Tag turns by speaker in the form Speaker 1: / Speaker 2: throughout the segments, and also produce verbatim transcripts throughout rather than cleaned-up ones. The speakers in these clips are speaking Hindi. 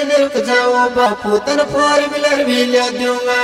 Speaker 1: दिन रुक जाओ बापू तन फोर व्हीलर भी ले दूंगा।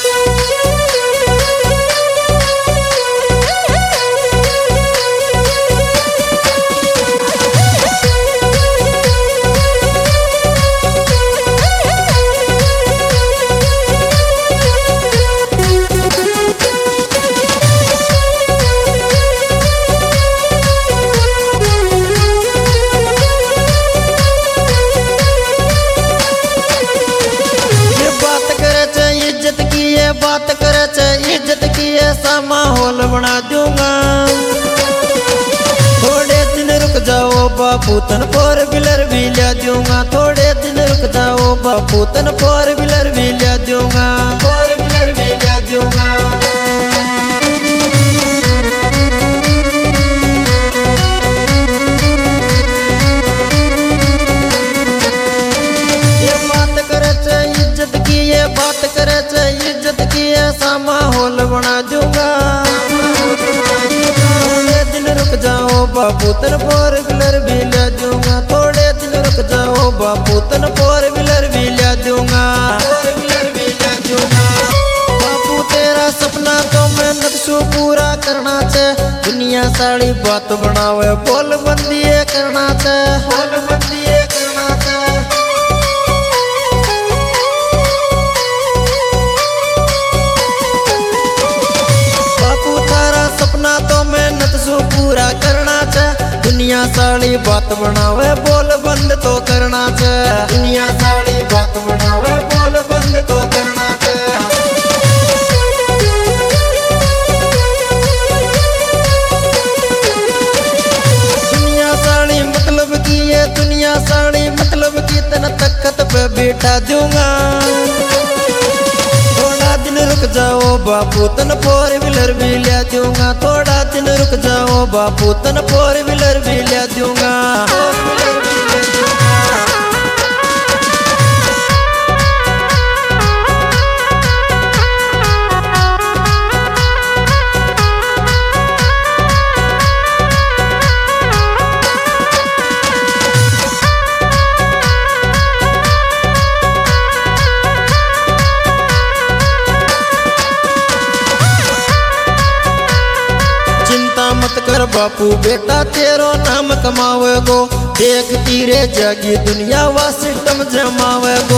Speaker 1: बात करे चे इज्जत की ऐसा माहौल बना दूंगा। थोड़े दिन रुक जाओ बापू तन फोर व्हीलर भी ले दूंगा। थोड़े दिन रुक जाओ बापू तन फोर व्हीलर भी ले दूंगा। फोर व्हीलर भी ले दूंगा। ये बात करे चे इज्जत की ये बात करे चे इज्जत की ऐसा माहौल बना दूंगा। थोड़े दिन रुक जाओ बापू तन फोर व्हीलर भी ले दूंगा। थोड़े दिन रुक जाओ बापू तन फोर व्हीलर भी ले दूंगा। फोर व्हीलर भी ले दूंगा। बापू तेरा सपना तो मेहनत से पूरा करना चे। दुनिया सारी बात बनावे बोल बंदी करना चे। बोल बंदी करना चे। तो मेहनत से पूरा करना चे। दुनिया सारी बात बनावे बोल बंद तो करना चे। दुनिया सारी बात बनावे बोल बंद तो करना चे। दुनिया सारी मतलब की है दुनिया सारी मतलब की तना तख्त पे बैठा दूंगा। दिन रुक जाओ बापू तन फोर व्हीलर भी ले दूंगा। थोड़ा दिन रुक जाओ बापू तन फोर व्हीलर भी ले दूंगा। मत कर बापू बेटा तेरो नाम कमावेगो। देख तीरे जागी दुनिया वा सिस्टम जमावेगो।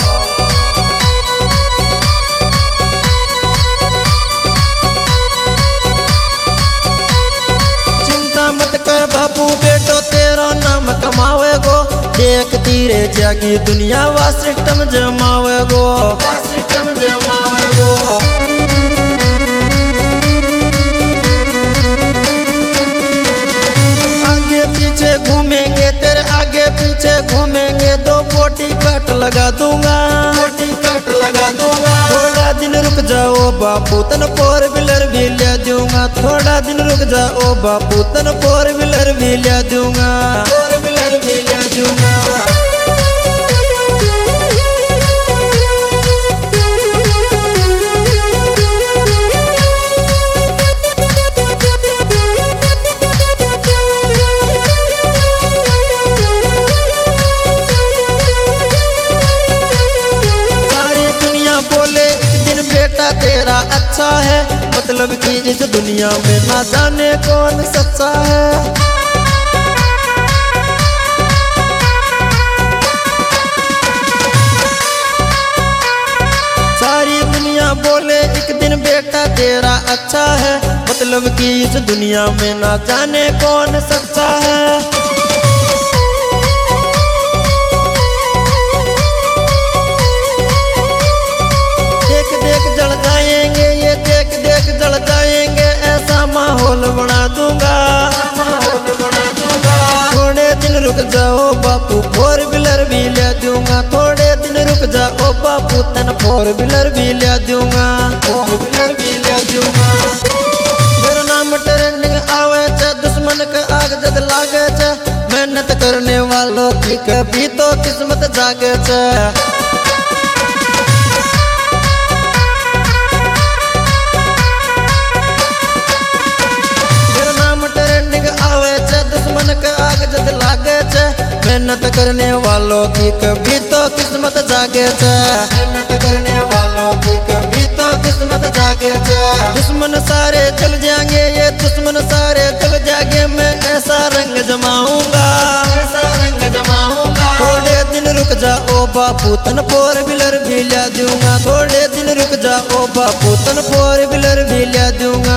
Speaker 1: चिंता मत कर बापू बेटो तेरो नाम कमावेगो। देख तीरे जागी दुनिया वा सिस्टम जमावेगो। सिस्टम जमावेगो। घूमेंगे तेरे आगे पीछे घूमेंगे दो बोटी कट लगा दूंगा। बोटी कट लगा दूंगा। थोड़ा दिन रुक जाओ बापू तन फोर व्हीलर भी ले दूंगा। थोड़ा दिन रुक जाओ बापू तन फोर व्हीलर भी ले दूंगा। फोर व्हीलर भी ले दूंगा। तेरा अच्छा है मतलब कि इस दुनिया में ना जाने कौन सच्चा है। सारी दुनिया बोले एक दिन बेटा तेरा अच्छा है मतलब कि इस दुनिया में ना जाने कौन सच्चा है। जल जाएंगे ऐसा माहौल बना दूंगा। थोड़े दिन रुक जाओ बापू फोर व्हीलर भी ले दूंगा। थोड़े दिन रुक जाओ बापू तन फोर व्हीलर भी ले दूंगा। फोर व्हीलर भी ले दूंगा। मेरा नाम ट्रेंडिंग आवे चे दुश्मन के आग जद लागे चे। मेहनत करने वालों की कभी तो किस्मत जागे चे। आग जद लागे चे मेहनत करने वालों की कभी तो किस्मत जागे छे, मेहनत करने वालों की कभी तो किस्मत जागे छे। दुश्मन सारे चल जाएंगे, ये दुश्मन सारे चल जाएंगे, मैं ऐसा रंग जमाऊंगा, ऐसा रंग जमाऊंगा। थोड़े दिन रुक जाओ बापू तन फोर व्हीलर भी ला दूंगा, थोड़े दिन रुक जाओ बापू तन फोर व्हीलर भी ला दूंगा।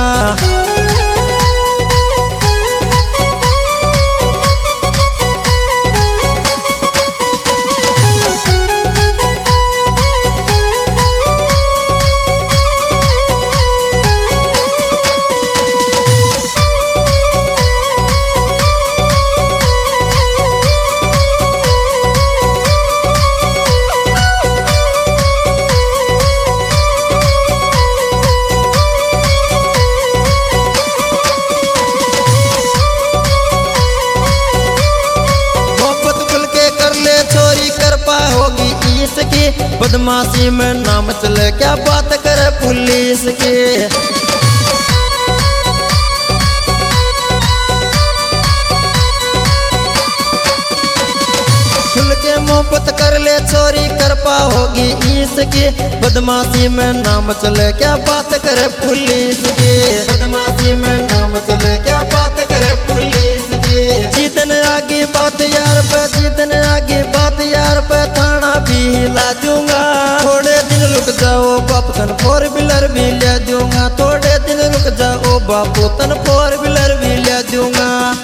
Speaker 1: होगी इसकी बदमाशी में नाम चले, क्या बात करे पुलिस की। खुल के मोहब्बत कर ले चोरी कर पा होगी इसकी बदमाशी में नाम चले, क्या बात करे पुलिस की। बदमाशी में नाम चले, क्या बात करे पुलिस की। जीतन आगे बात यार पे, जीतन आगे बात यार पे थाना भी ला दूंगा। थोड़े दिन रुक जाओ बापू तन फोर व्हीलर भी ले दूंगा, थोड़े दिन रुक जाओ बापू तन फोर व्हीलर भी ले दूंगा।